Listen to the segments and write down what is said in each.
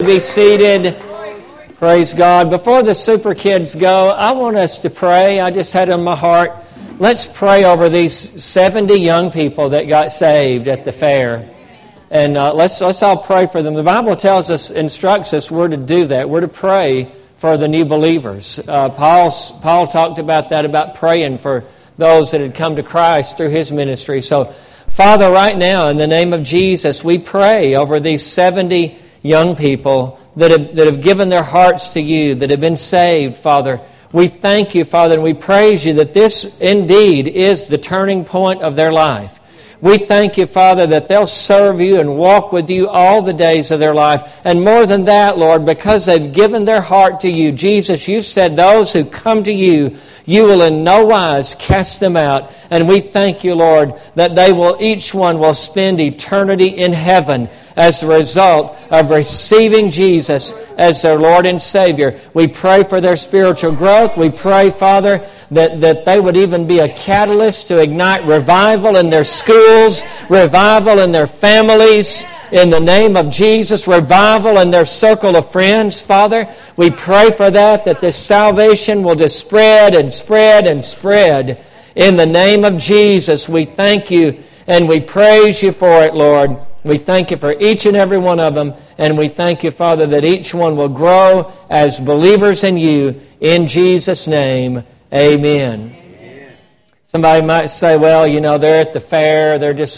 Be seated. Praise God. Before the super kids go, I want us to pray. I just had on my heart, let's pray over these 70 young people that got saved at the fair. And let's all pray for them. The Bible tells us, instructs us, we're to do that. We're to pray for the new believers. Paul talked about that, about praying for those that had come to Christ through his ministry. So, Father, right now, in the name of Jesus, we pray over these 70 young people that have given their hearts to you, that have been saved, Father. We thank you, Father, and we praise you that this indeed is the turning point of their life. We thank you, Father, that they'll serve you and walk with you all the days of their life. And more than that, Lord, because they've given their heart to you, Jesus, you said those who come to you, you will in no wise cast them out. And we thank you, Lord, that each one will spend eternity in heaven as a result of receiving Jesus as their Lord and Savior. We pray for their spiritual growth. We pray, Father, that they would even be a catalyst to ignite revival in their schools, revival in their families, in the name of Jesus, revival in their circle of friends, Father. We pray for that this salvation will just spread and spread and spread. In the name of Jesus, we thank you and we praise you for it, Lord. We thank you for each and every one of them, and we thank you, Father, that each one will grow as believers in you. In Jesus' name, amen. Somebody might say, well, they're at the fair, they're just,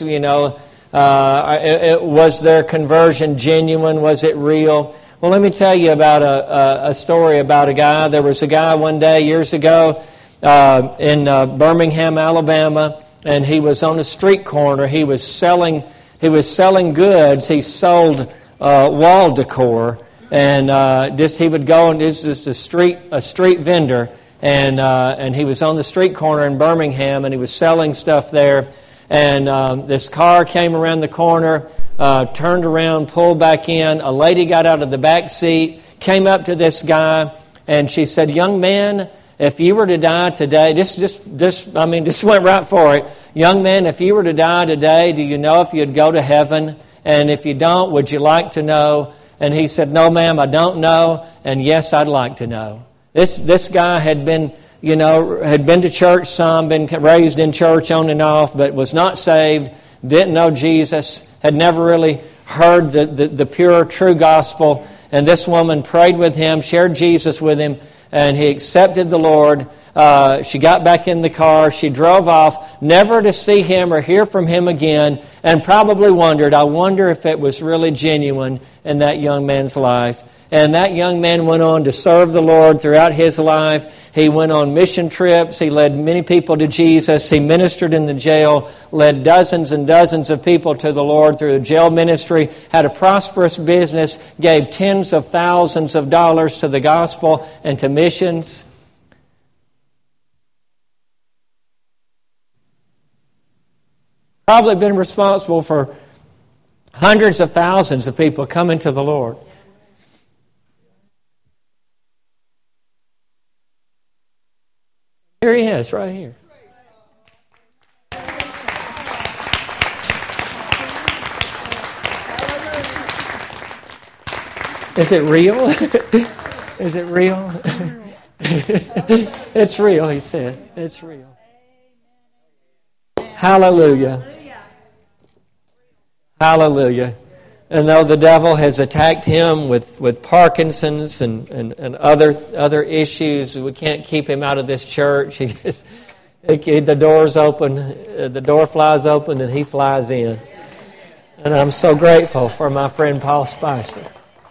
was their conversion genuine? Was it real? Well, let me tell you about a story about a guy. There was a guy one day years ago in Birmingham, Alabama, and he was on a street corner. He was selling goods. He sold wall decor, and he would go, and this is a street vendor, and he was on the street corner in Birmingham, and he was selling stuff there. And this car came around the corner, turned around, pulled back in. A lady got out of the back seat, came up to this guy, and she said, "Young man, if you were to die today," just went right for it. "Young man, if you were to die today, do you know if you'd go to heaven? And if you don't, would you like to know?" And he said, "No, ma'am, I don't know. And yes, I'd like to know." This guy had been to church some, been raised in church on and off, but was not saved, didn't know Jesus, had never really heard the pure, true gospel. And this woman prayed with him, shared Jesus with him, and he accepted the Lord. She got back in the car. She drove off, never to see him or hear from him again, and probably wondered, I wonder if it was really genuine in that young man's life. And that young man went on to serve the Lord throughout his life. He went on mission trips. He led many people to Jesus. He ministered in the jail, led dozens and dozens of people to the Lord through the jail ministry, had a prosperous business, gave tens of thousands of dollars to the gospel and to missions. Probably been responsible for hundreds of thousands of people coming to the Lord. Here he is, right here. Is it real? Is it real? It's real, he said. It's real. Hallelujah. Hallelujah. And though the devil has attacked him with Parkinson's and other issues, we can't keep him out of this church. The door's open, the door flies open, and he flies in. And I'm so grateful for my friend Paul Spicer.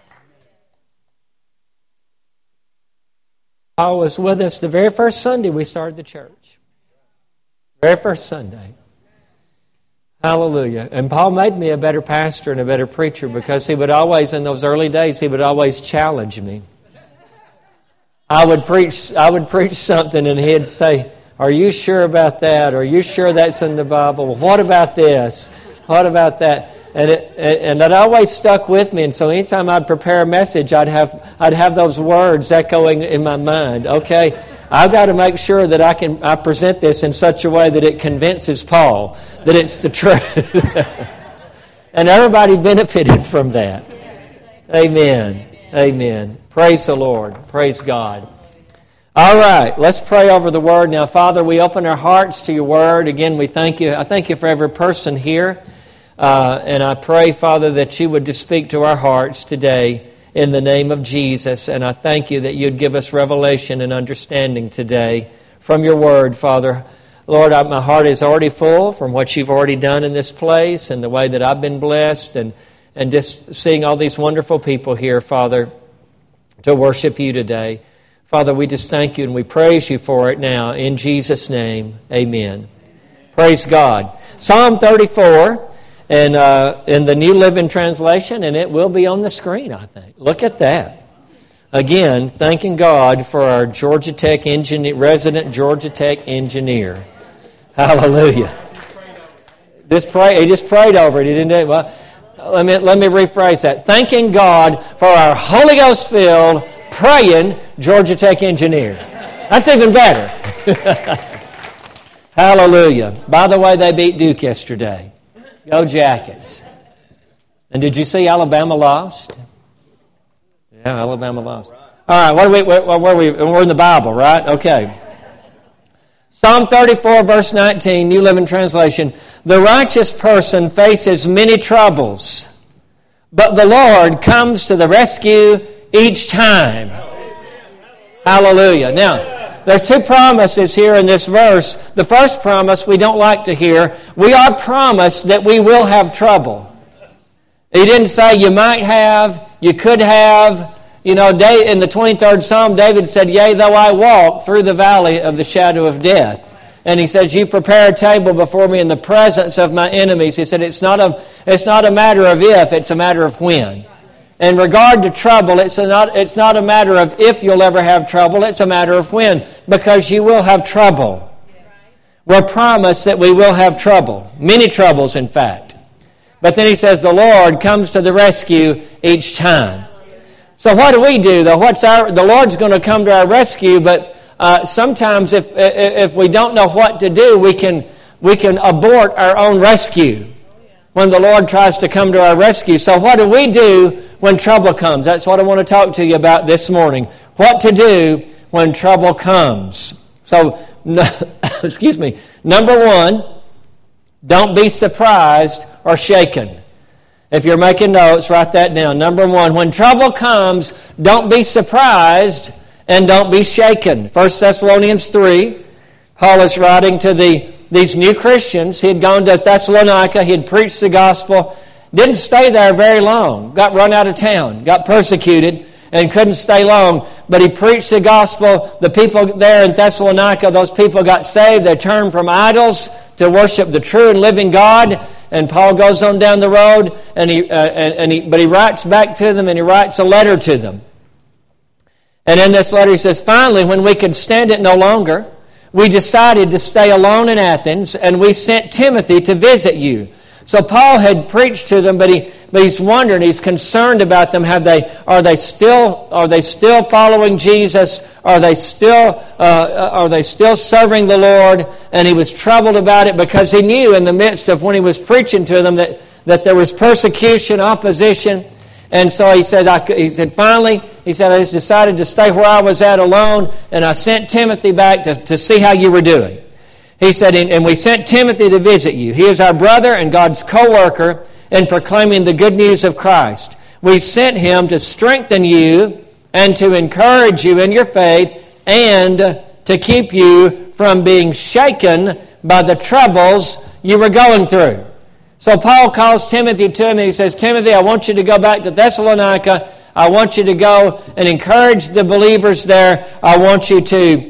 Paul was with us the very first Sunday we started the church. Very first Sunday. Hallelujah. And Paul made me a better pastor and a better preacher because he would always, in those early days, he would always challenge me. I would preach something and he'd say, "Are you sure about that? Are you sure that's in the Bible? What about this? What about that?" And that always stuck with me. And so anytime I'd prepare a message, I'd have those words echoing in my mind. Okay, I've got to make sure that I present this in such a way that it convinces Paul that it's the truth. And everybody benefited from that. Amen. Amen. Praise the Lord. Praise God. All right, let's pray over the Word. Now, Father, we open our hearts to your Word. Again, we thank you. I thank you for every person here. And I pray, Father, that you would just speak to our hearts today in the name of Jesus. And I thank you that you'd give us revelation and understanding today from your Word, Father. Lord, my heart is already full from what you've already done in this place and the way that I've been blessed and just seeing all these wonderful people here, Father, to worship you today. Father, we just thank you and we praise you for it now. In Jesus' name, amen. Praise God. Psalm 34 and in the New Living Translation, and it will be on the screen, I think. Look at that. Again, thanking God for our Georgia Tech engineer, resident Georgia Tech engineer. Hallelujah. He just prayed over it. He didn't do it. Well, let me rephrase that. Thanking God for our Holy Ghost-filled, praying Georgia Tech engineer. That's even better. Hallelujah. By the way, they beat Duke yesterday. Go Jackets. And did you see Alabama lost? Yeah, Alabama lost. All right, we're in the Bible, right? Okay. Psalm 34, verse 19, New Living Translation. The righteous person faces many troubles, but the Lord comes to the rescue each time. Hallelujah. Now, there's two promises here in this verse. The first promise we don't like to hear. We are promised that we will have trouble. He didn't say you might have, you could have. You know, in the 23rd Psalm, David said, yea, though I walk through the valley of the shadow of death. And he says, you prepare a table before me in the presence of my enemies. He said, it's not a matter of if, it's a matter of when. In regard to trouble, it's not a matter of if you'll ever have trouble, it's a matter of when, because you will have trouble. We're promised that we will have trouble, many troubles in fact. But then he says the Lord comes to the rescue each time. So what do we do though? The Lord's going to come to our rescue, but sometimes if we don't know what to do, we can abort our own rescue when the Lord tries to come to our rescue. So what do we do when trouble comes? That's what I want to talk to you about this morning. What to do when trouble comes. So, excuse me. Number one, don't be surprised or shaken. If you're making notes, write that down. Number one, when trouble comes, don't be surprised and don't be shaken. 1 Thessalonians 3, Paul is writing to these new Christians. He had gone to Thessalonica. He had preached the gospel. Didn't stay there very long. Got run out of town. Got persecuted and couldn't stay long. But he preached the gospel. The people there in Thessalonica, those people got saved. They turned from idols to worship the true and living God. And Paul goes on down the road, but he writes back to them, and he writes a letter to them. And in this letter he says, finally, when we could stand it no longer, we decided to stay alone in Athens, and we sent Timothy to visit you. So Paul had preached to them, but he's wondering, he's concerned about them. Are they still following Jesus? Are they still serving the Lord? And he was troubled about it because he knew in the midst of when he was preaching to them that there was persecution, opposition. And so he said, finally, I just decided to stay where I was at alone, and I sent Timothy back to see how you were doing. He said, and we sent Timothy to visit you. He is our brother and God's co-worker in proclaiming the good news of Christ. We sent him to strengthen you and to encourage you in your faith and to keep you from being shaken by the troubles you were going through. So Paul calls Timothy to him and he says, Timothy, I want you to go back to Thessalonica. I want you to go and encourage the believers there. I want you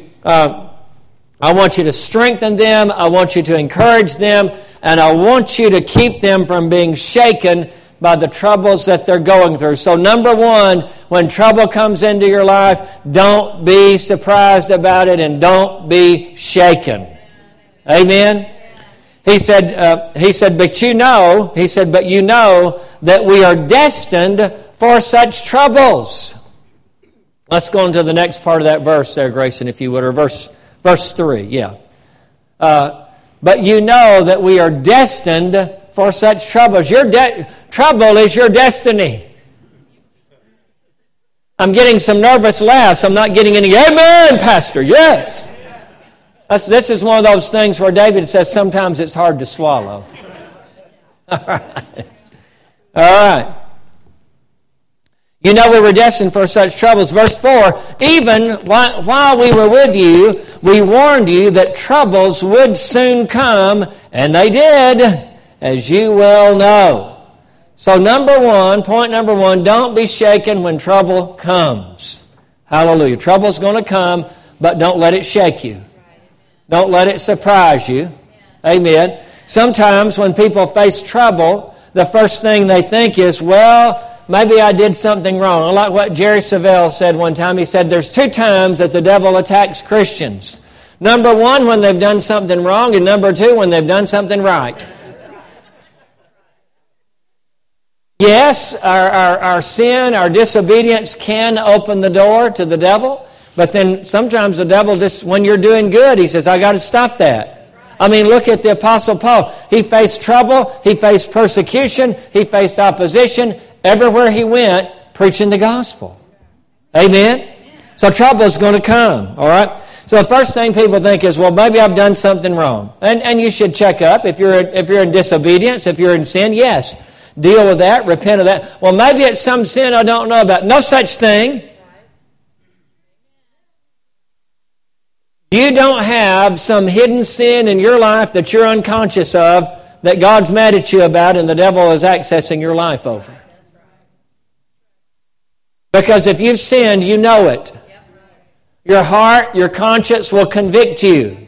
to strengthen them. I want you to encourage them. And I want you to keep them from being shaken by the troubles that they're going through. So number one, when trouble comes into your life, don't be surprised about it and don't be shaken. Amen? He said, but you know that we are destined for such troubles. Let's go on to the next part of that verse there, Grayson, if you would, or verse 3, yeah. But you know that we are destined for such troubles. Trouble is your destiny. I'm getting some nervous laughs. I'm not getting any, amen, Pastor, yes. This is one of those things where David says sometimes it's hard to swallow. All right. All right. You know we were destined for such troubles. Verse 4, even while we were with you, we warned you that troubles would soon come, and they did, as you well know. So point number one, don't be shaken when trouble comes. Hallelujah. Trouble's going to come, but don't let it shake you. Don't let it surprise you. Amen. Sometimes when people face trouble, the first thing they think is, well, maybe I did something wrong. I like what Jerry Savelle said one time. He said there's 2 times that the devil attacks Christians. Number 1, when they've done something wrong, and number 2, when they've done something right. Yes, our sin, our disobedience can open the door to the devil, but then sometimes the devil just, when you're doing good, he says, I got to stop that. I mean, look at the Apostle Paul. He faced trouble, he faced persecution, he faced opposition. Everywhere he went, preaching the gospel. Amen? So trouble is going to come, all right? So the first thing people think is, well, maybe I've done something wrong. And you should check up. If you're in disobedience, if you're in sin, yes. Deal with that, repent of that. Well, maybe it's some sin I don't know about. No such thing. You don't have some hidden sin in your life that you're unconscious of that God's mad at you about and the devil is accessing your life over. Because if you've sinned, you know it. Your heart, your conscience will convict you.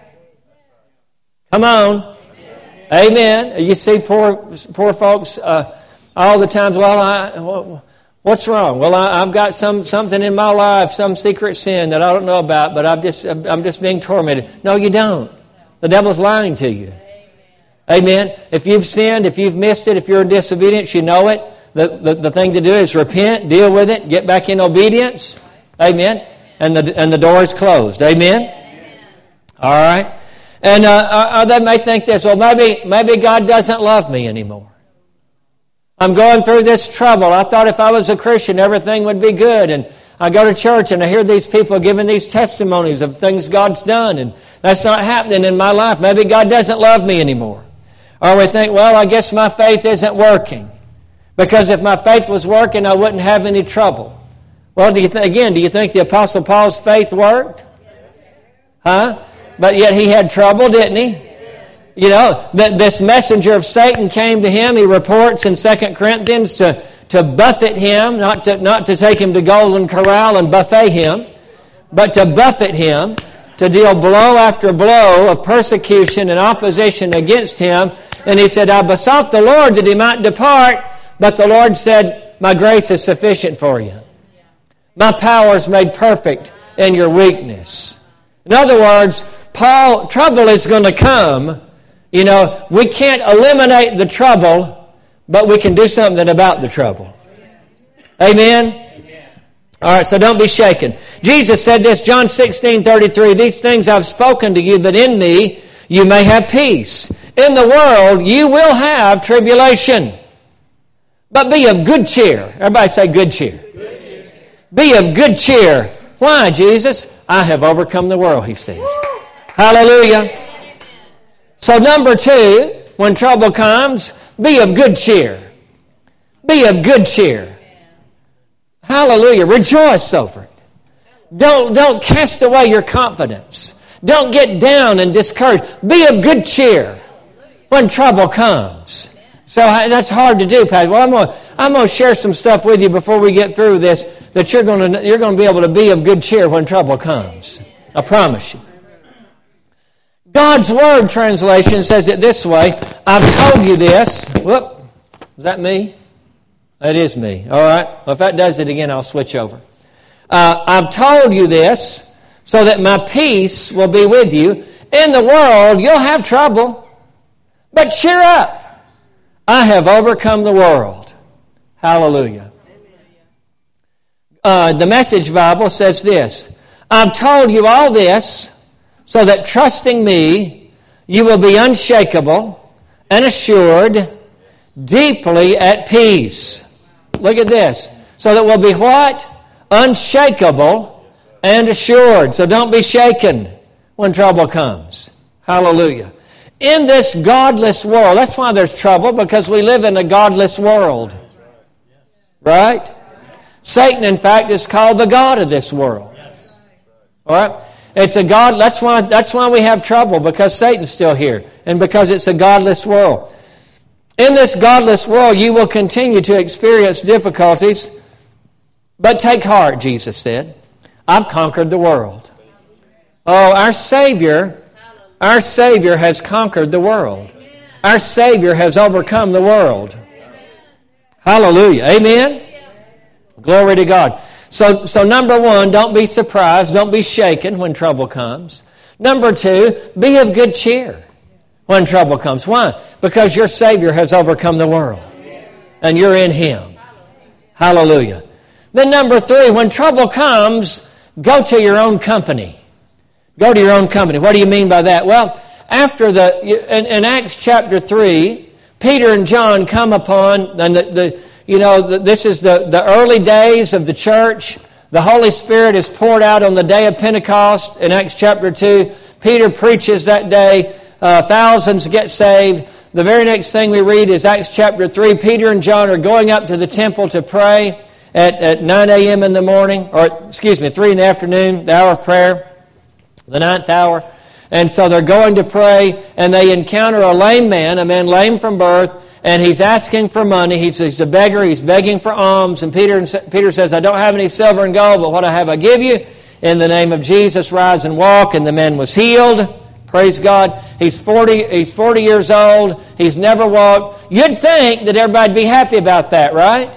Come on. Amen. You see poor folks all the time, well, what's wrong? Well, I've got something in my life, some secret sin that I don't know about, but I'm just being tormented. No, you don't. The devil's lying to you. Amen. If you've sinned, if you've missed it, if you're in disobedience, you know it. The thing to do is repent, deal with it, get back in obedience. Amen. And the door is closed. Amen. All right. And they may think this, well, maybe God doesn't love me anymore. I'm going through this trouble. I thought if I was a Christian, everything would be good. And I go to church and I hear these people giving these testimonies of things God's done. And that's not happening in my life. Maybe God doesn't love me anymore. Or we think, well, I guess my faith isn't working. Because if my faith was working, I wouldn't have any trouble. Well, do you think the Apostle Paul's faith worked? Huh? But yet he had trouble, didn't he? You know, this messenger of Satan came to him. He reports in 2 Corinthians to buffet him, not to take him to Golden Corral and buffet him, but to buffet him, to deal blow after blow of persecution and opposition against him. And he said, I besought the Lord that he might depart, but the Lord said, my grace is sufficient for you. My power is made perfect in your weakness. In other words, trouble is going to come. You know, we can't eliminate the trouble, but we can do something about the trouble. Amen? All right, so don't be shaken. Jesus said this, John 16:33, these things I've spoken to you, that in me you may have peace. In the world you will have tribulation. But be of good cheer. Everybody say good cheer. Good cheer. Be of good cheer. Why, Jesus? I have overcome the world, he says. Woo! Hallelujah. So number 2, when trouble comes, be of good cheer. Be of good cheer. Hallelujah. Rejoice over it. Don't cast away your confidence. Don't get down and discouraged. Be of good cheer when trouble comes. So that's hard to do, Pastor. Well, I'm going to share some stuff with you before we get through this that you're going to be able to be of good cheer when trouble comes. I promise you. God's Word translation says it this way. I've told you this. Whoop. Is that me? That is me. All right. Well, if that does it again, I'll switch over. I've told you this so that my peace will be with you. In the world, you'll have trouble. But cheer up. I have overcome the world. Hallelujah. The Message Bible says this. I've told you all this so that trusting me, you will be unshakable and assured, deeply at peace. Look at this. So that we'll be what? unshakable and assured. So don't be shaken when trouble comes. Hallelujah. In this godless world, that's why there's trouble, because we live in a godless world. Right? Satan, in fact, is called the god of this world. All right? It's a god. That's why we have trouble, because Satan's still here, and because it's a godless world. In this godless world, you will continue to experience difficulties, but take heart, Jesus said. I've conquered the world. Oh, our Savior has conquered the world. Our Savior has overcome the world. Hallelujah. Amen? Glory to God. So number one, don't be surprised. Don't be shaken when trouble comes. Number two, be of good cheer when trouble comes. Why? Because your Savior has overcome the world. And you're in Him. Hallelujah. Then number three, when trouble comes, go to your own company. Go to your own company. What do you mean by that? Well, in Acts chapter 3, Peter and John come upon, and this is the early days of the church. The Holy Spirit is poured out on the day of Pentecost in Acts chapter 2. Peter preaches that day. Thousands get saved. The very next thing we read is Acts chapter 3. Peter and John are going up to the temple to pray at 9 a.m. in the morning, 3 in the afternoon, the hour of prayer, the 9th hour. And so they're going to pray, and they encounter a lame man, a man lame from birth, and he's asking for money. He's a beggar. He's begging for alms. And Peter says, I don't have any silver and gold, but what I have I give you. In the name of Jesus, rise and walk. And the man was healed. Praise God. He's 40 years old. He's never walked. You'd think that everybody'd be happy about that, right?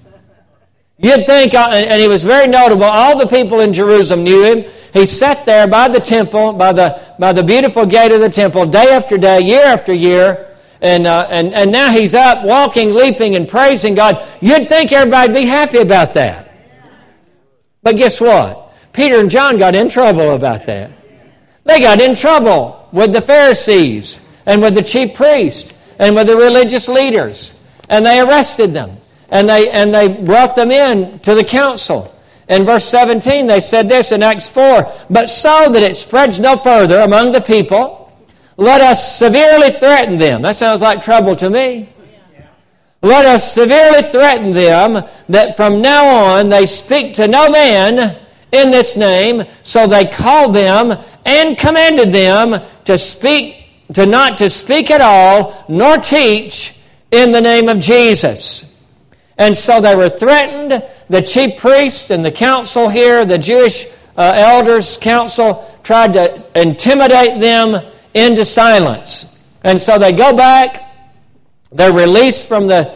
You'd think, and he was very notable. All the people in Jerusalem knew him. He sat there by the temple, by the beautiful gate of the temple, day after day, year after year. And now he's up, walking, leaping, and praising God. You'd think everybody'd be happy about that. But guess what? Peter and John got in trouble about that. They got in trouble with the Pharisees and with the chief priests and with the religious leaders. And they arrested them. And they brought them in to the council. In verse 17, they said this in Acts 4, but so that it spreads no further among the people, let us severely threaten them. That sounds like trouble to me. Let us severely threaten them that from now on they speak to no man in this name. So they called them and commanded them to not to speak at all, nor teach in the name of Jesus. And so they were threatened. The chief priests and the council here, the Jewish elders' council, tried to intimidate them into silence. And so they go back. They're released from the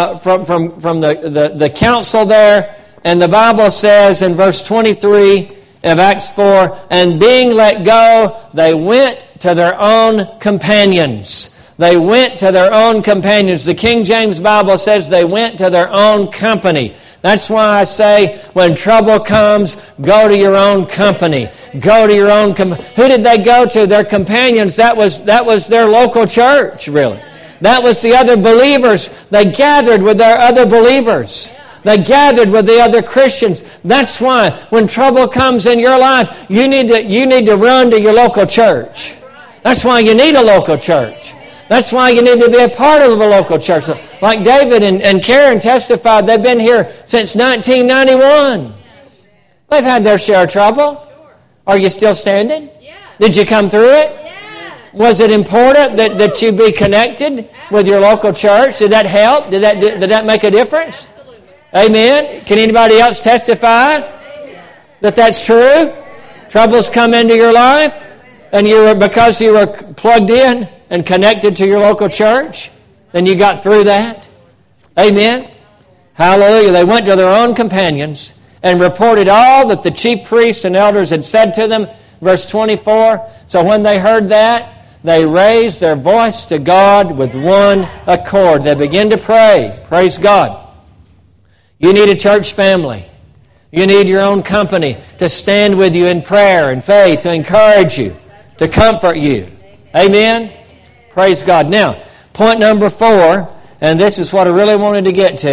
council there. And the Bible says in verse 23 of Acts 4, and being let go, they went to their own companions. They went to their own companions. The King James Bible says they went to their own company. That's why I say when trouble comes, go to your own company. Go to your own Who did they go to? Their companions. That was their local church, really. That was the other believers. They gathered with their other believers. They gathered with the other Christians. That's why when trouble comes in your life, you need to run to your local church. That's why you need a local church. That's why you need to be a part of a local church. Like David and Karen testified, they've been here since 1991. They've had their share of trouble. Are you still standing? Did you come through it? Was it important that you be connected with your local church? Did that help? Did that make a difference? Amen. Can anybody else testify that that's true? Troubles come into your life, and because you were plugged in and connected to your local church, then you got through that. Amen. Hallelujah. They went to their own companions and reported all that the chief priests and elders had said to them. Verse 24, so when they heard that, they raised their voice to God with one accord. They began to pray. Praise God. You need a church family. You need your own company to stand with you in prayer and faith, to encourage you, to comfort you. Amen? Praise God. Now, point number 4, and this is what I really wanted to get to.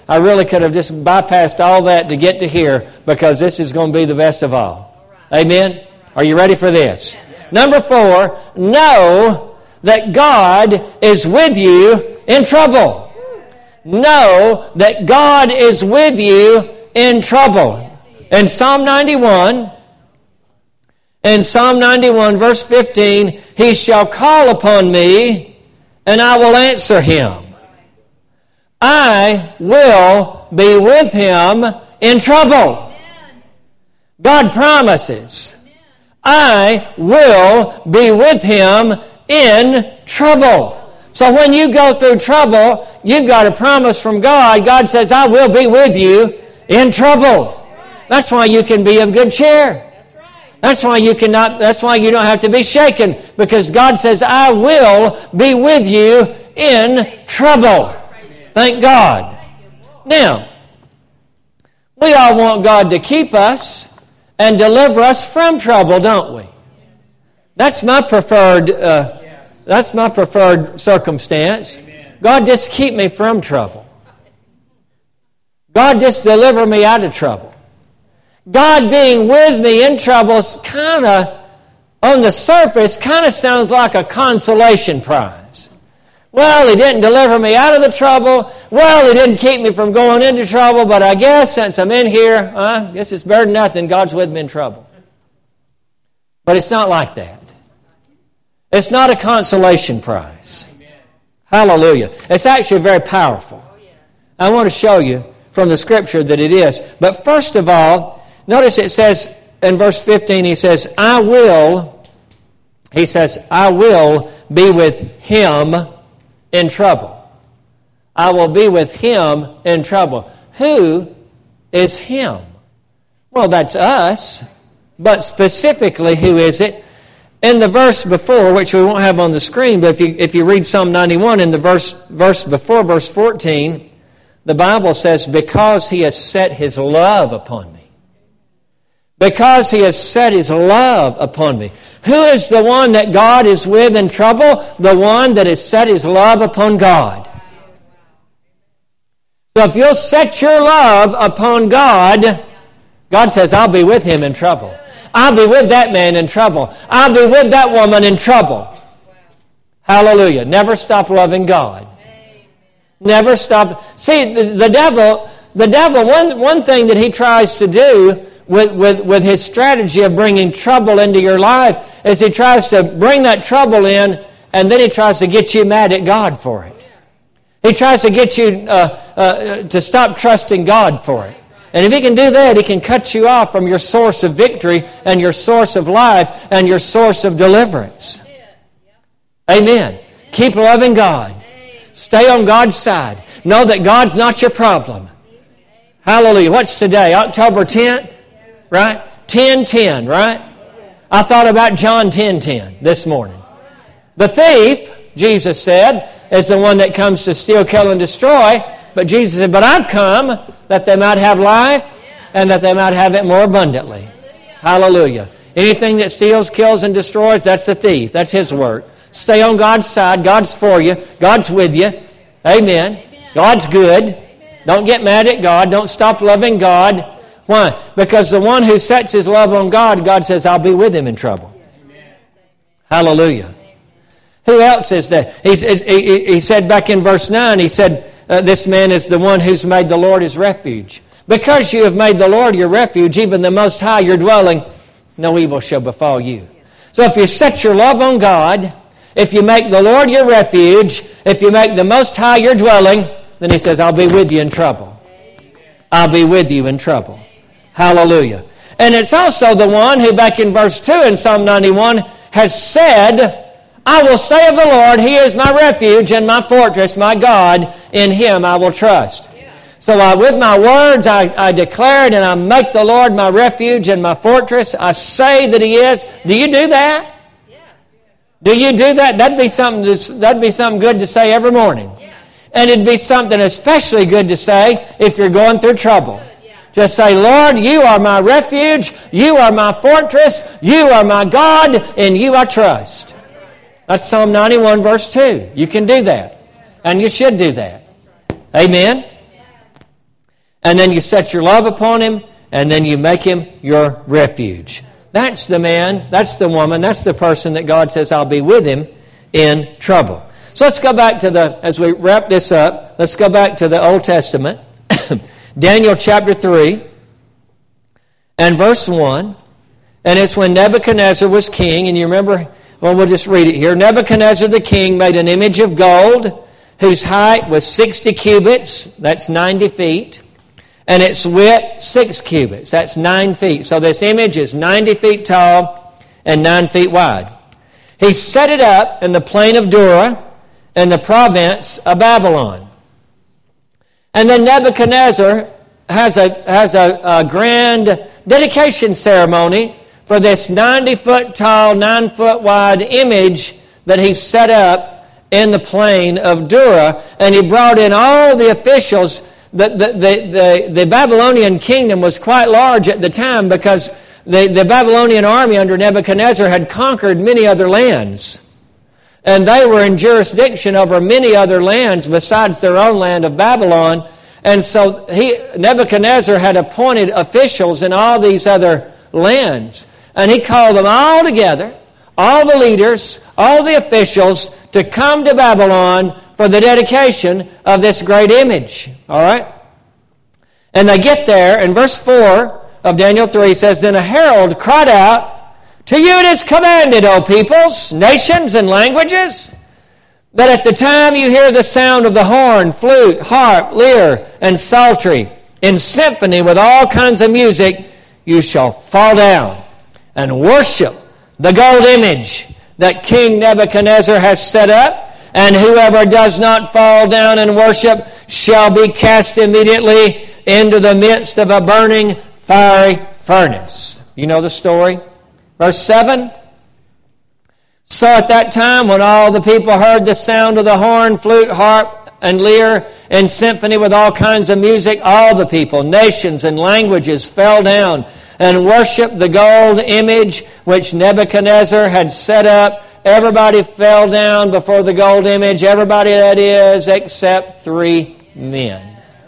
I really could have just bypassed all that to get to here because this is going to be the best of all. Amen? Are you ready for this? Number 4, know that God is with you in trouble. Know that God is with you in trouble. In Psalm 91, verse 15, he shall call upon me, and I will answer him. I will be with him in trouble. God promises, I will be with him in trouble. So when you go through trouble, you've got a promise from God. God says, I will be with you in trouble. That's why you can be of good cheer. That's why you don't have to be shaken, because God says, I will be with you in trouble. Thank God. Now, we all want God to keep us and deliver us from trouble, don't we? That's my preferred circumstance. God, just keep me from trouble. God, just deliver me out of trouble. God being with me in trouble is kind of, on the surface, kind of sounds like a consolation prize. Well, he didn't deliver me out of the trouble. Well, he didn't keep me from going into trouble, but I guess since I'm in here, I guess it's better than nothing. God's with me in trouble. But it's not like that. It's not a consolation prize. Hallelujah. It's actually very powerful. I want to show you from the Scripture that it is. But first of all, notice it says in verse 15, he says, I will be with him in trouble. I will be with him in trouble. Who is him? Well, that's us. But specifically, who is it? In the verse before, which we won't have on the screen, but if you read Psalm 91, in the verse before, verse 14, the Bible says, because he has set his love upon me. Because he has set his love upon me. Who is the one that God is with in trouble? The one that has set his love upon God. So if you'll set your love upon God, God says, I'll be with him in trouble. I'll be with that man in trouble. I'll be with that woman in trouble. Hallelujah. Never stop loving God. Never stop. See, the devil, one thing that he tries to do with his strategy of bringing trouble into your life is he tries to bring that trouble in, and then he tries to get you mad at God for it. He tries to get you to stop trusting God for it. And if he can do that, he can cut you off from your source of victory and your source of life and your source of deliverance. Amen. Keep loving God. Stay on God's side. Know that God's not your problem. Hallelujah. What's today? October 10th? Right? 10:10, right? I thought about John 10:10 this morning. The thief, Jesus said, is the one that comes to steal, kill, and destroy. But Jesus said, but I've come that they might have life and that they might have it more abundantly. Hallelujah. Anything that steals, kills, and destroys, that's the thief. That's his work. Stay on God's side. God's for you. God's with you. Amen. God's good. Don't get mad at God. Don't stop loving God. Why? Because the one who sets his love on God, God says, I'll be with him in trouble. Hallelujah. Who else is there? He said back in verse 9, he said, this man is the one who's made the Lord his refuge. Because you have made the Lord your refuge, even the Most High your dwelling, no evil shall befall you. So if you set your love on God, if you make the Lord your refuge, if you make the Most High your dwelling, then he says, I'll be with you in trouble. I'll be with you in trouble. Hallelujah. And it's also the one who back in verse 2 in Psalm 91 has said, I will say of the Lord, he is my refuge and my fortress, my God, in him I will trust. So with my words I declare it, and I make the Lord my refuge and my fortress. I say that he is. Do you do that? Do you do that? That'd be something good to say every morning. And it'd be something especially good to say if you're going through trouble. Just say, Lord, you are my refuge, you are my fortress, you are my God, in you I trust. That's Psalm 91 verse 2. You can do that. And you should do that. Amen? And then you set your love upon him, and then you make him your refuge. That's the man, that's the woman, that's the person that God says, I'll be with him in trouble. So let's go back to as we wrap this up, let's go back to the Old Testament. Daniel chapter 3 and verse 1. And it's when Nebuchadnezzar was king, and you remember, well, we'll just read it here. Nebuchadnezzar the king made an image of gold, whose height was 60 cubits, that's 90 feet, and its width 6 cubits, that's 9 feet. So this image is 90 feet tall and 9 feet wide. He set it up in the plain of Dura in the province of Babylon. And then Nebuchadnezzar has a grand dedication ceremony for this 90-foot tall, 9-foot wide image that he set up in the plain of Dura. And he brought in all the officials. The Babylonian kingdom was quite large at the time because the Babylonian army under Nebuchadnezzar had conquered many other lands. And they were in jurisdiction over many other lands besides their own land of Babylon. And so Nebuchadnezzar had appointed officials in all these other lands. And he called them all together, all the leaders, all the officials, to come to Babylon for the dedication of this great image. All right? And they get there, and verse 4 of Daniel 3 says, Then a herald cried out, To you it is commanded, O peoples, nations, and languages, that at the time you hear the sound of the horn, flute, harp, lyre, and psaltery, in symphony with all kinds of music, you shall fall down and worship the gold image that King Nebuchadnezzar has set up, and whoever does not fall down and worship shall be cast immediately into the midst of a burning fiery furnace. You know the story? Verse 7. So at that time, when all the people heard the sound of the horn, flute, harp, and lyre, in symphony with all kinds of music, all the people, nations, and languages fell down and worshiped the gold image which Nebuchadnezzar had set up. Everybody fell down before the gold image. Everybody, that is, except 3 men.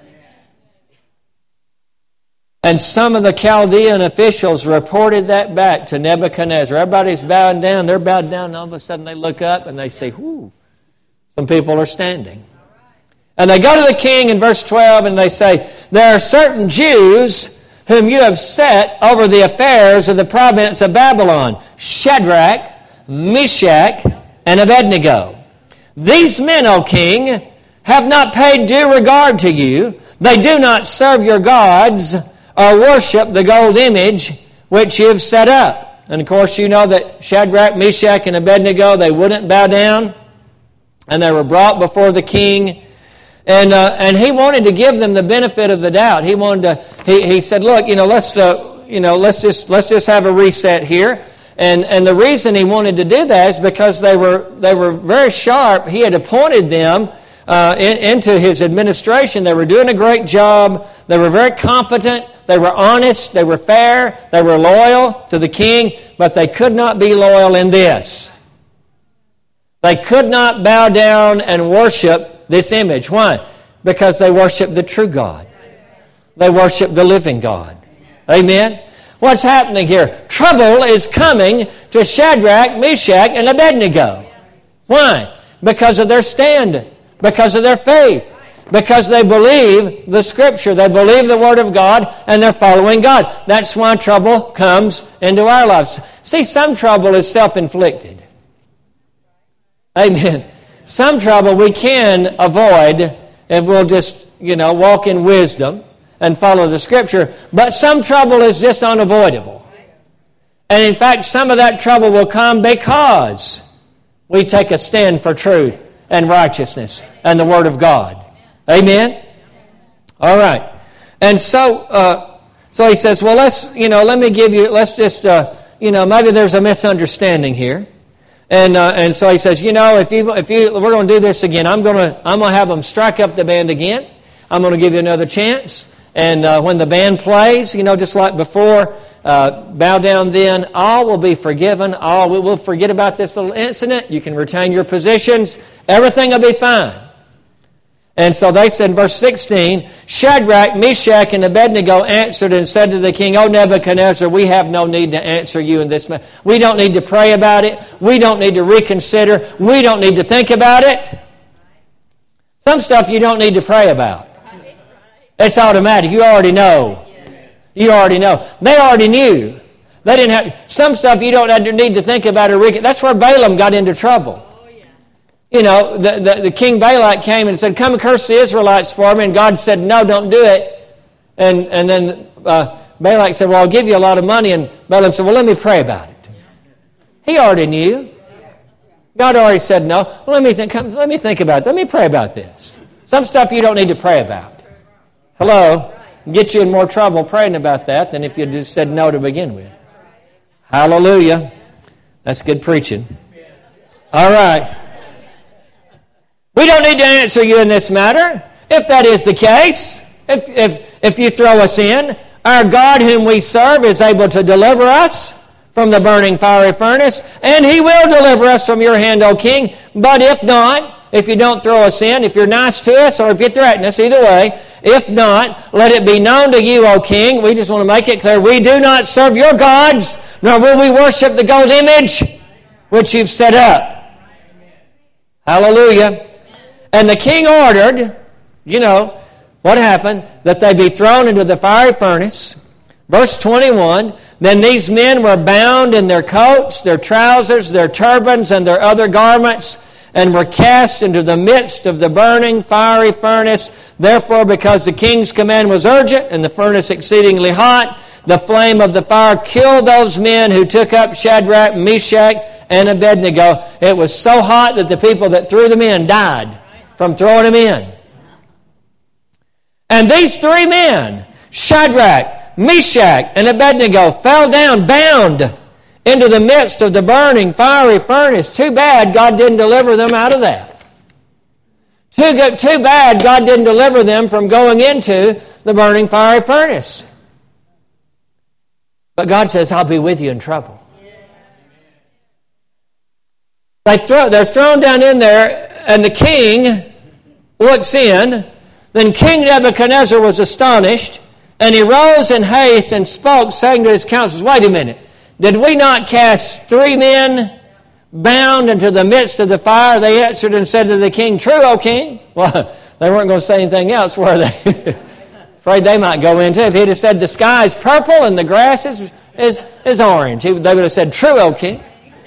And some of the Chaldean officials reported that back to Nebuchadnezzar. Everybody's bowing down. They're bowed down, and all of a sudden they look up and they say, whoo, some people are standing. And they go to the king in verse 12 and they say, There are certain Jews whom you have set over the affairs of the province of Babylon, Shadrach, Meshach, and Abednego. These men, O king, have not paid due regard to you. They do not serve your gods or worship the gold image which you have set up. And of course you know that Shadrach, Meshach, and Abednego, they wouldn't bow down. And they were brought before the king. And he wanted to give them the benefit of the doubt. He wanted to. He said, "Look, let's just have a reset here." And the reason he wanted to do that is because they were very sharp. He had appointed them into his administration. They were doing a great job. They were very competent. They were honest. They were fair. They were loyal to the king. But they could not be loyal in this. They could not bow down and worship this image. Why? Because they worship the true God. They worship the living God. Amen? What's happening here? Trouble is coming to Shadrach, Meshach, and Abednego. Why? Because of their stand. Because of their faith. Because they believe the Scripture. They believe the Word of God, and they're following God. That's why trouble comes into our lives. See, some trouble is self-inflicted. Amen. Some trouble we can avoid if we'll just, walk in wisdom and follow the Scripture. But some trouble is just unavoidable. And in fact, some of that trouble will come because we take a stand for truth and righteousness and the Word of God. Amen? All right. And so he says, well, maybe there's a misunderstanding here. And so he says, if we're going to do this again, I'm going to have them strike up the band again. I'm going to give you another chance. And when the band plays, just like before, bow down then. All will be forgiven. We'll forget about this little incident. You can retain your positions. Everything will be fine. And so they said in verse 16, Shadrach, Meshach, and Abednego answered and said to the king, O Nebuchadnezzar, we have no need to answer you in this matter. We don't need to pray about it. We don't need to reconsider. We don't need to think about it. Some stuff you don't need to pray about. It's automatic. You already know. You already know. They already knew. They didn't have some stuff you don't need to think about or that's where Balaam got into trouble. You know, the king Balak came and said, come and curse the Israelites for me. And God said, no, don't do it. And then Balak said, well, I'll give you a lot of money. And Balaam said, well, let me pray about it. He already knew. God already said no. Well, let me think about it. Let me pray about this. Some stuff you don't need to pray about. Hello? Get you in more trouble praying about that than if you just said no to begin with. Hallelujah. That's good preaching. All right. We don't need to answer you in this matter. If that is the case, if you throw us in, our God whom we serve is able to deliver us from the burning fiery furnace, and He will deliver us from your hand, O king. But if not, if you don't throw us in, if you're nice to us or if you threaten us, either way, if not, let it be known to you, O king. We just want to make it clear, we do not serve your gods, nor will we worship the gold image which you've set up. Hallelujah. And the king ordered, what happened? That they be thrown into the fiery furnace. Verse 21, then these men were bound in their coats, their trousers, their turbans, and their other garments, and were cast into the midst of the burning fiery furnace. Therefore, because the king's command was urgent, and the furnace exceedingly hot, the flame of the fire killed those men who took up Shadrach, Meshach, and Abednego. It was so hot that the people that threw them in died from throwing them in. And these three men, Shadrach, Meshach, and Abednego, fell down bound into the midst of the burning fiery furnace. Too bad God didn't deliver them out of that. Too bad God didn't deliver them from going into the burning fiery furnace. But God says, I'll be with you in trouble. They're thrown down in there, and the king looks in. Then King Nebuchadnezzar was astonished, and he rose in haste and spoke, saying to his counselors, wait a minute, did we not cast three men bound into the midst of the fire? They answered and said to the king, true, O king. Well, they weren't going to say anything else, were they? Afraid they might go into. If he'd have said the sky is purple and the grass is orange, they would have said, true, O king.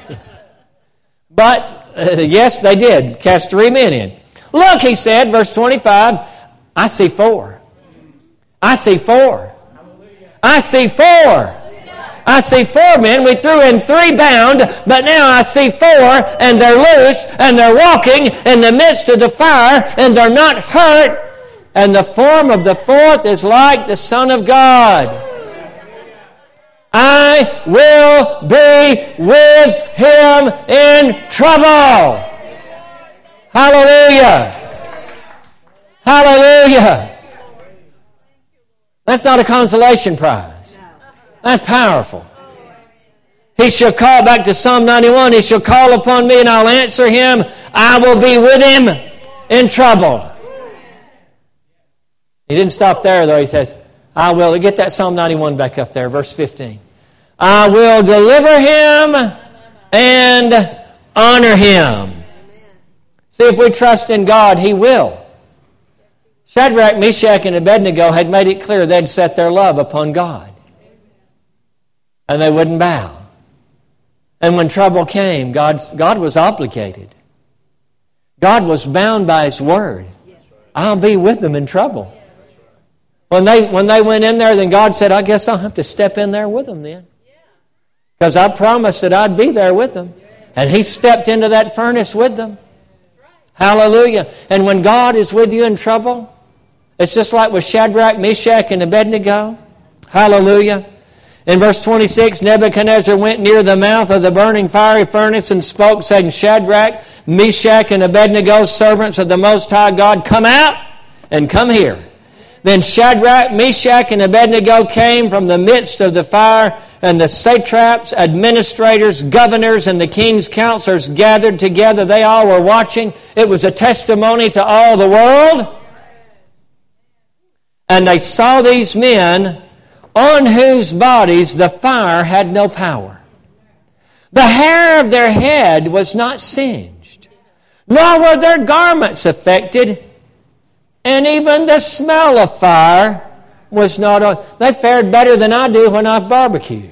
But, yes, they did cast three men in. Look, he said, verse 25, I see four. I see four. I see four. I see four men. We threw in three bound, but now I see four, and they're loose, and they're walking in the midst of the fire, and they're not hurt. And the form of the fourth is like the Son of God. I will be with him in trouble. Hallelujah. Hallelujah. That's not a consolation prize. That's powerful. He shall call, back to Psalm 91, he shall call upon me and I'll answer him. I will be with him in trouble. He didn't stop there though. He says, I will. Get that Psalm 91 back up there, verse 15. I will deliver him and honor him. See, if we trust in God, he will. Shadrach, Meshach, and Abednego had made it clear they'd set their love upon God. And they wouldn't bow. And when trouble came, God was obligated. God was bound by his word. I'll be with them in trouble. When they went in there, then God said, I guess I'll have to step in there with them then. Because I promised that I'd be there with them. And he stepped into that furnace with them. Hallelujah. And when God is with you in trouble, it's just like with Shadrach, Meshach, and Abednego. Hallelujah. In verse 26, Nebuchadnezzar went near the mouth of the burning fiery furnace and spoke, saying, Shadrach, Meshach, and Abednego, servants of the Most High God, come out and come here. Then Shadrach, Meshach, and Abednego came from the midst of the fire, and the satraps, administrators, governors, and the king's counselors gathered together. They all were watching. It was a testimony to all the world. And they saw these men on whose bodies the fire had no power. The hair of their head was not singed, nor were their garments affected, and even the smell of fire was not on. They fared better than I do when I barbecue.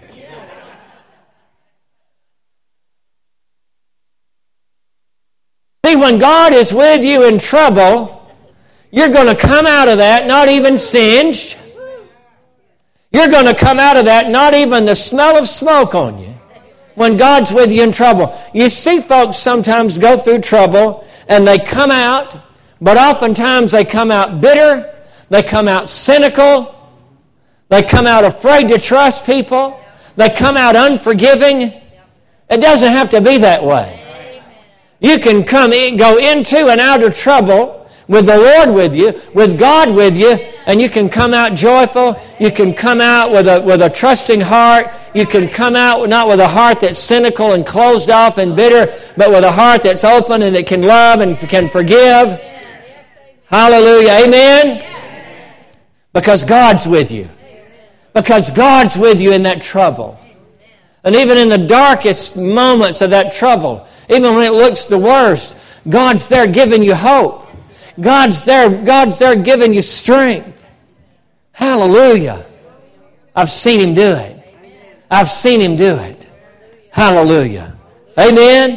See, when God is with you in trouble, you're going to come out of that not even singed. You're going to come out of that not even the smell of smoke on you when God's with you in trouble. You see folks sometimes go through trouble and they come out, but oftentimes they come out bitter, they come out cynical, they come out afraid to trust people, they come out unforgiving. It doesn't have to be that way. You can go into and out of trouble with the Lord with you, with God with you, and you can come out joyful. You can come out with a trusting heart. You can come out not with a heart that's cynical and closed off and bitter, but with a heart that's open and that can love and can forgive. Hallelujah. Amen? Because God's with you. Because God's with you in that trouble. And even in the darkest moments of that trouble, even when it looks the worst, God's there giving you hope. God's there giving you strength. Hallelujah. I've seen Him do it. I've seen Him do it. Hallelujah. Amen?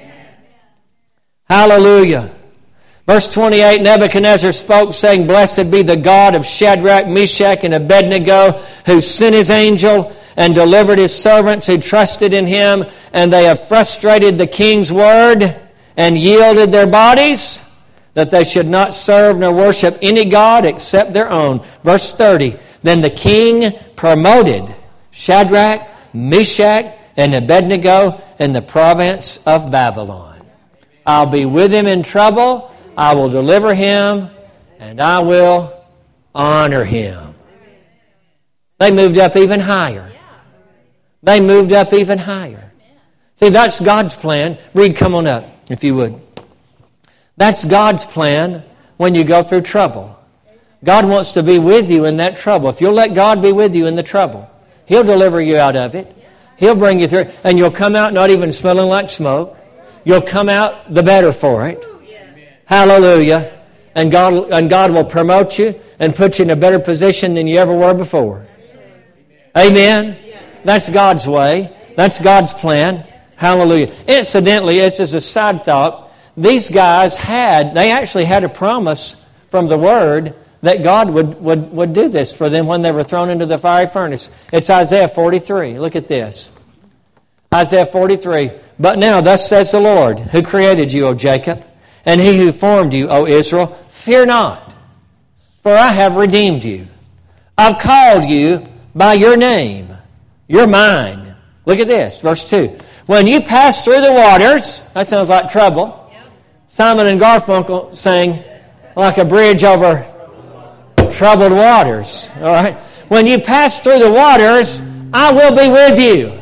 Hallelujah. Verse 28, Nebuchadnezzar spoke, saying, Blessed be the God of Shadrach, Meshach, and Abednego, who sent His angel and delivered His servants who trusted in Him, and they have frustrated the king's word and yielded their bodies, that they should not serve nor worship any god except their own. Verse 30, Then the king promoted Shadrach, Meshach, and Abednego in the province of Babylon. I'll be with him in trouble, I will deliver him, and I will honor him. They moved up even higher. They moved up even higher. See, that's God's plan. Reed, come on up, if you would. That's God's plan when you go through trouble. God wants to be with you in that trouble. If you'll let God be with you in the trouble, He'll deliver you out of it. He'll bring you through, and you'll come out not even smelling like smoke. You'll come out the better for it. Hallelujah. And God will promote you and put you in a better position than you ever were before. Amen? That's God's way. That's God's plan. Hallelujah. Incidentally, it's as a side thought, these guys actually had a promise from the Word that God would do this for them when they were thrown into the fiery furnace. It's Isaiah 43. Look at this. Isaiah 43. But now, thus says the Lord, who created you, O Jacob, and He who formed you, O Israel, fear not, for I have redeemed you. I've called you by your name. You're mine. Look at this, verse 2. When you pass through the waters, that sounds like trouble. Simon and Garfunkel sang like a bridge over troubled waters. All right. When you pass through the waters, I will be with you.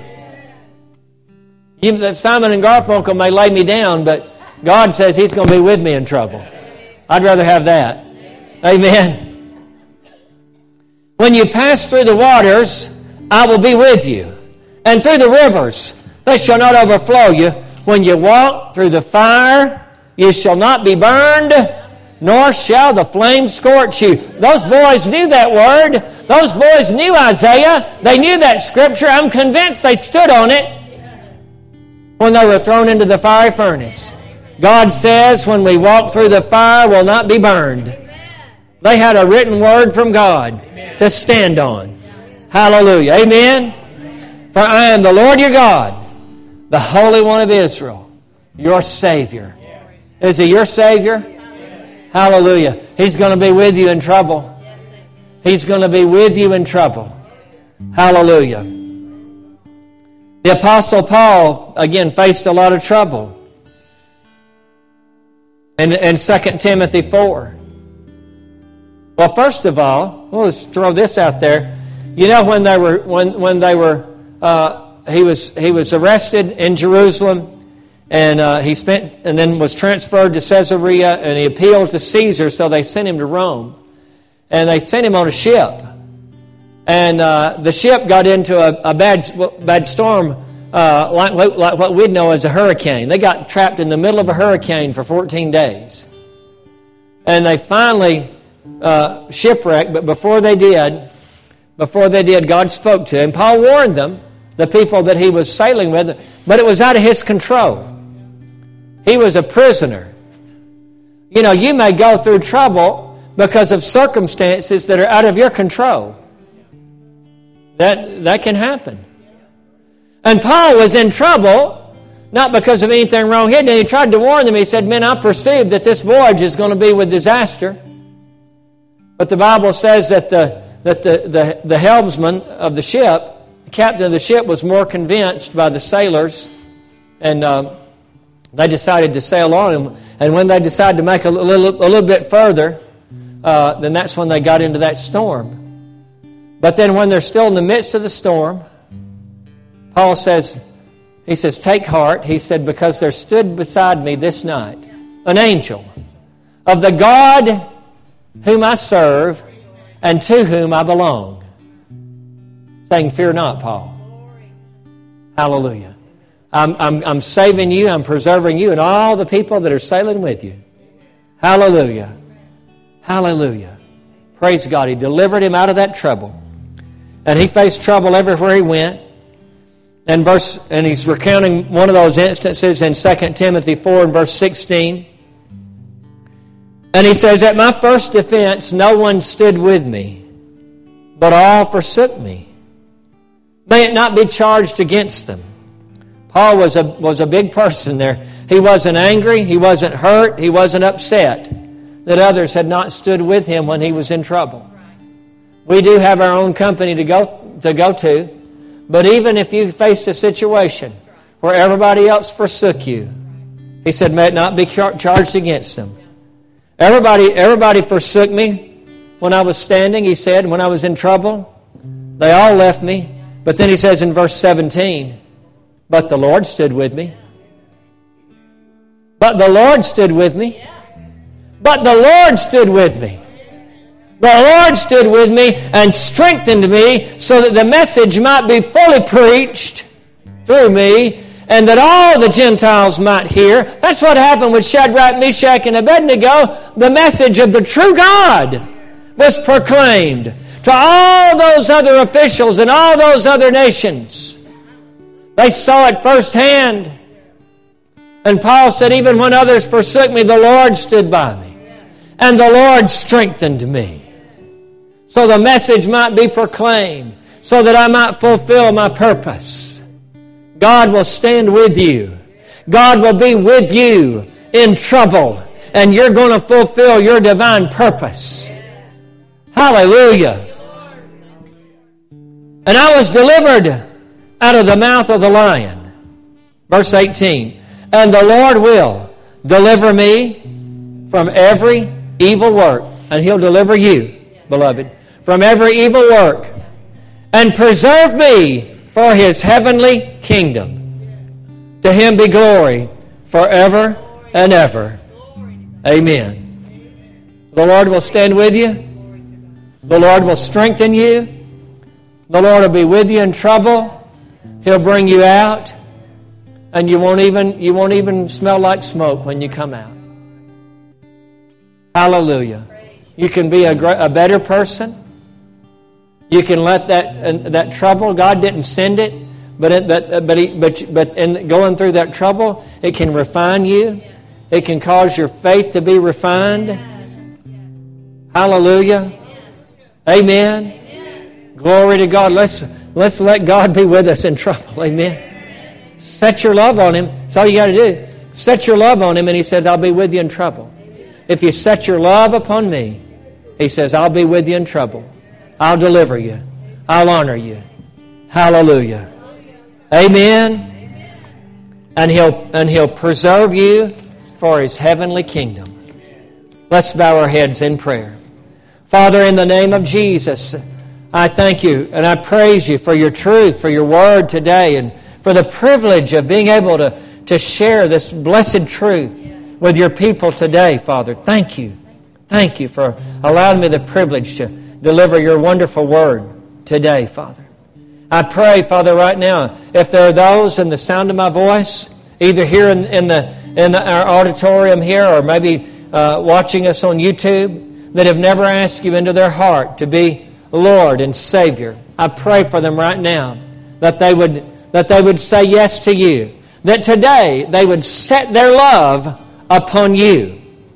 Simon and Garfunkel may lay me down, but God says He's going to be with me in trouble. I'd rather have that. Amen. When you pass through the waters, I will be with you. And through the rivers, they shall not overflow you. When you walk through the fire, you shall not be burned, nor shall the flame scorch you. Those boys knew that word. Those boys knew Isaiah. They knew that scripture. I'm convinced they stood on it when they were thrown into the fiery furnace. God says when we walk through the fire, we'll not be burned. They had a written word from God to stand on. Hallelujah. Amen. For I am the Lord your God, the Holy One of Israel, your Savior. Is He your Savior? Hallelujah. He's going to be with you in trouble. He's going to be with you in trouble. Hallelujah. The Apostle Paul, again, faced a lot of trouble. In 2 Timothy 4. Well, first of all, let's throw this out there. You know, he was arrested in Jerusalem, and he then was transferred to Caesarea, and he appealed to Caesar, so they sent him to Rome, and they sent him on a ship, and the ship got into a bad storm, like what we'd know as a hurricane. They got trapped in the middle of a hurricane for 14 days, and they finally shipwrecked. But before they did, God spoke to him. Paul warned them, the people that he was sailing with, but it was out of his control. He was a prisoner. You know, you may go through trouble because of circumstances that are out of your control. That can happen. And Paul was in trouble, not because of anything wrong here. And he tried to warn them. He said, men, I perceive that this voyage is going to be with disaster. But the Bible says that the helmsman of the ship, the captain of the ship, was more convinced by the sailors, and they decided to sail on. And when they decided to make a little bit further, then that's when they got into that storm. But then when they're still in the midst of the storm, Paul says, take heart. He said, because there stood beside me this night an angel of the God whom I serve and to whom I belong. Saying, fear not, Paul. Hallelujah. I'm saving you, I'm preserving you and all the people that are sailing with you. Hallelujah. Hallelujah. Praise God. He delivered him out of that trouble. And he faced trouble everywhere he went. And he's recounting one of those instances in 2 Timothy 4 and verse 16. And he says, at my first defense, no one stood with me, but all forsook me. May it not be charged against them. Paul was a big person there. He wasn't angry, he wasn't hurt, he wasn't upset that others had not stood with him when he was in trouble. We do have our own company to go to, but even if you faced a situation where everybody else forsook you, he said, may it not be charged against them. Everybody forsook me when I was standing, he said, when I was in trouble. They all left me. But then he says in verse 17, but the Lord stood with me. But the Lord stood with me. But the Lord stood with me. The Lord stood with me and strengthened me so that the message might be fully preached through me and that all the Gentiles might hear. That's what happened with Shadrach, Meshach, and Abednego. The message of the true God was proclaimed to all those other officials and all those other nations. They saw it firsthand. And Paul said, even when others forsook me, the Lord stood by me. And the Lord strengthened me. So the message might be proclaimed, so that I might fulfill my purpose. God will stand with you. God will be with you in trouble. And you're going to fulfill your divine purpose. Hallelujah. And I was delivered out of the mouth of the lion. Verse 18. And the Lord will deliver me from every evil work. And He'll deliver you, beloved, from every evil work, and preserve me for His heavenly kingdom. To Him be glory forever and ever. Amen. The Lord will stand with you. The Lord will strengthen you. The Lord will be with you in trouble. He'll bring you out, and you won't even smell like smoke when you come out. Hallelujah. You can be a better person. You can let that trouble, God didn't send it, but in going through that trouble, it can refine you. It can cause your faith to be refined. Hallelujah. Amen. Glory to God. Let's let God be with us in trouble. Amen. Set your love on Him. That's all you got to do. Set your love on Him, and He says, I'll be with you in trouble. If you set your love upon me, He says, I'll be with you in trouble. I'll deliver you. I'll honor you. Hallelujah. Amen. And He'll preserve you for His heavenly kingdom. Let's bow our heads in prayer. Father, in the name of Jesus, I thank you and I praise you for your truth, for your word today, and for the privilege of being able to share this blessed truth with your people today, Father. Thank you. Thank you for allowing me the privilege to deliver your wonderful word today, Father. I pray, Father, right now, if there are those in the sound of my voice, either here in our auditorium here or maybe watching us on YouTube, that have never asked you into their heart to be Lord and Savior, I pray for them right now that they would say yes to you, that today they would set their love upon you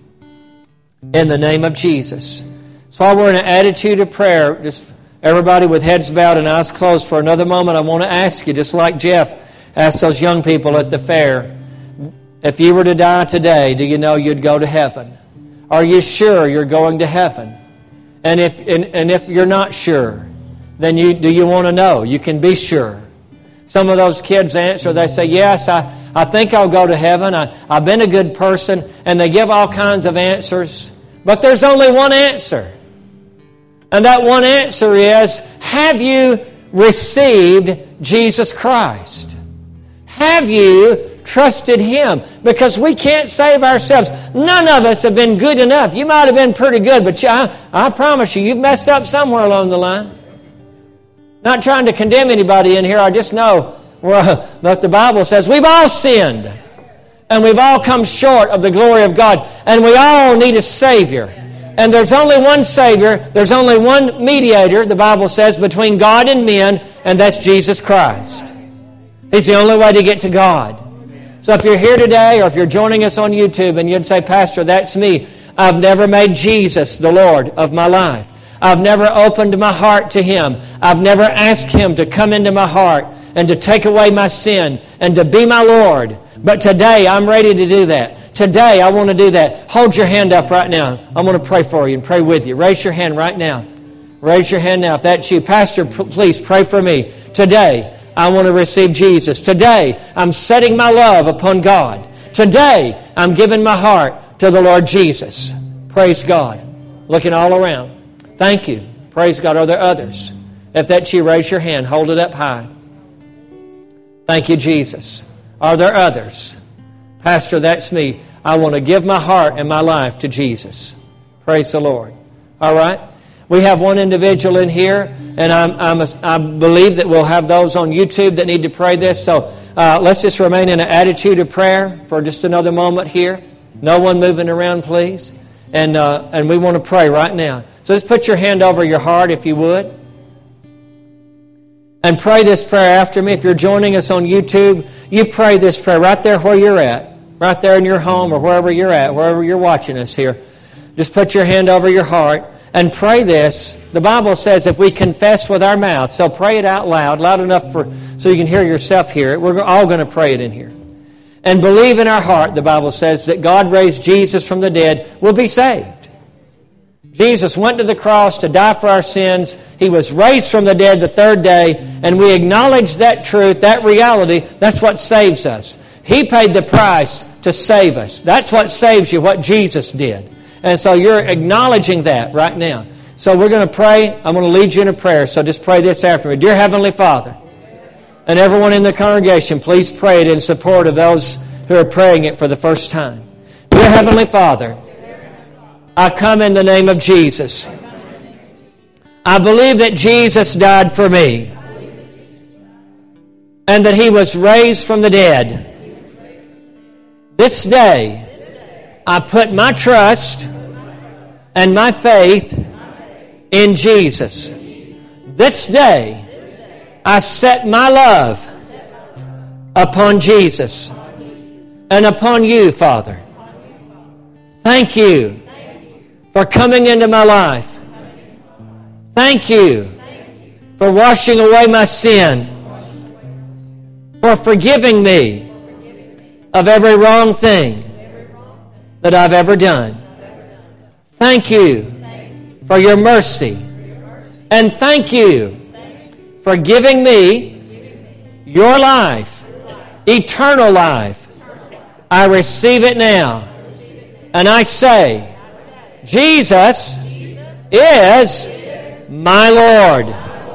in the name of Jesus. So while we're in an attitude of prayer, just everybody with heads bowed and eyes closed for another moment, I want to ask you, just like Jeff asked those young people at the fair, if you were to die today, do you know you'd go to heaven? Are you sure you're going to heaven? And if you're not sure, then do you want to know? You can be sure. Some of those kids answer, they say, yes, I think I'll go to heaven. I've been a good person. And they give all kinds of answers. But there's only one answer. And that one answer is, have you received Jesus Christ? Have you trusted Him? Because we can't save ourselves. None of us have been good enough. You might have been pretty good, but I promise you've messed up somewhere along the line. Not trying to condemn anybody in here. I just know that the Bible says we've all sinned. And we've all come short of the glory of God. And we all need a Savior. And there's only one Savior. There's only one mediator, the Bible says, between God and men. And that's Jesus Christ. He's the only way to get to God. So if you're here today or if you're joining us on YouTube and you'd say, Pastor, that's me. I've never made Jesus the Lord of my life. I've never opened my heart to Him. I've never asked Him to come into my heart and to take away my sin and to be my Lord. But today I'm ready to do that. Today I want to do that. Hold your hand up right now. I'm going to pray for you and pray with you. Raise your hand right now. Raise your hand now if that's you. Pastor, please pray for me. Today I want to receive Jesus. Today I'm setting my love upon God. Today I'm giving my heart to the Lord Jesus. Praise God. Looking all around. Thank you. Praise God. Are there others? If that's you, raise your hand. Hold it up high. Thank you, Jesus. Are there others? Pastor, that's me. I want to give my heart and my life to Jesus. Praise the Lord. All right. We have one individual in here, and I believe that we'll have those on YouTube that need to pray this. So let's just remain in an attitude of prayer for just another moment here. No one moving around, please. And we want to pray right now. So just put your hand over your heart if you would. And pray this prayer after me. If you're joining us on YouTube, you pray this prayer right there where you're at. Right there in your home or wherever you're at, wherever you're watching us here. Just put your hand over your heart and pray this. The Bible says if we confess with our mouth, so pray it out loud enough so you can hear yourself hear it. We're all going to pray it in here. And believe in our heart, the Bible says, that God raised Jesus from the dead, we'll be saved. Jesus went to the cross to die for our sins. He was raised from the dead the third day, and we acknowledge that truth, that reality. That's what saves us. He paid the price to save us. That's what saves you, what Jesus did. And so you're acknowledging that right now. So we're going to pray. I'm going to lead you in a prayer, so just pray this after me. Dear Heavenly Father, and everyone in the congregation, please pray it in support of those who are praying it for the first time. Dear Heavenly Father, I come in the name of Jesus. I believe that Jesus died for me and that He was raised from the dead. This day, I put my trust and my faith in Jesus. This day, I set my love upon Jesus and upon you, Father. Thank you for coming into my life. Thank you for washing away my sin, for forgiving me of every wrong thing that I've ever done. Thank you for your mercy. And thank you for giving me your life, eternal life. I receive it now. And I say, Jesus, is my Lord.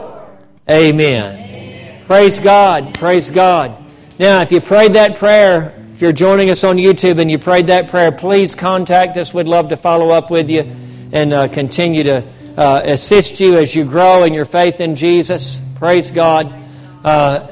Amen. Praise God. Praise God. Now, if you prayed that prayer, if you're joining us on YouTube and you prayed that prayer, please contact us. We'd love to follow up with you and continue to assist you as you grow in your faith in Jesus. Praise God.